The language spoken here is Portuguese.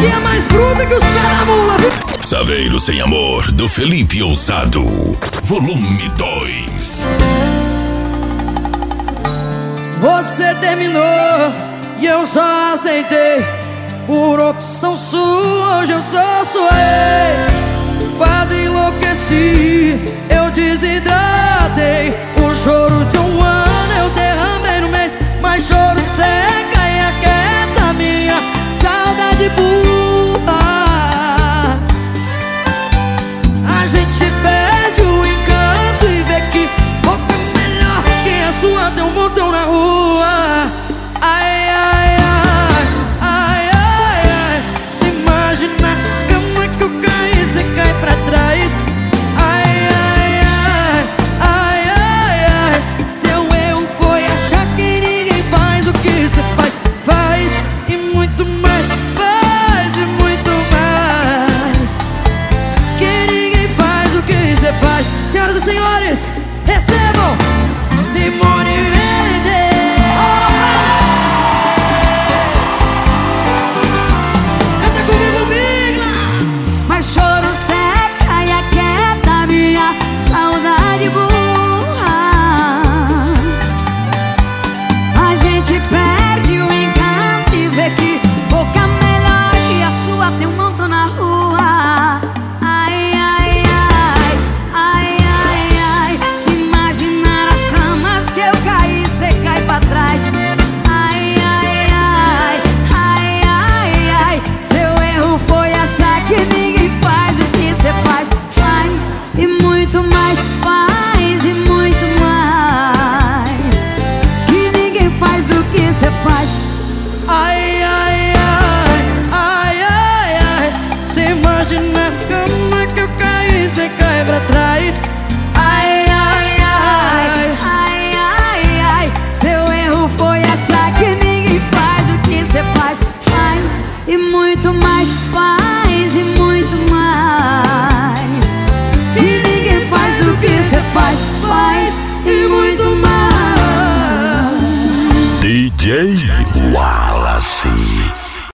que é mais bruta que os pés da mula, viu? Saveiro Sem Amor, do Felipe Ousado, volume 2. Você terminou e eu só aceitei. Por opção sua, hoje eu sou sua ex. Quase enlouqueci, eu desidratei. O choro de um ano eu derramei no mês. Mas choro seca e aquieta minha saudade burra. A gente perde o encanto e vê que boca melhor que a sua tem um montão na rua. Ai, ai, ai, ai, ai, ai. Se imagina as camas que eu caí, você cai pra trás. Ai, ai, ai, ai, ai, ai. Seu erro foi achar que ninguém faz o que você faz. Faz e muito mais, faz e muito mais. Que ninguém faz o que você faz. Senhoras e senhores, recebam Simone Mendes. Canta comigo, Migla. Mas choro seca e aquieta minha saudade burra. A gente perde o encanto e vê que boca melhor que a sua tem um montão na rua. Ai, ai, ai, ai, ai, ai. Se imaginar as camas que eu caí, cê cai pra trás. Ai, ai, ai, ai, ai, ai. Seu erro foi achar que ninguém faz o que cê faz. Faz e muito mais, faz e muito mais. Que ninguém faz o que cê faz. Ai, ai, ai, ai, ai, ai. Você imagina as camas que eu caí, você cai pra trás. Ai, ai, ai, Ai, ai, ai. Seu erro foi achar que ninguém faz o que cê faz. Faz e muito mais, faz e muito mais. Que ninguém faz o que cê faz. Faz e muito mais. DJ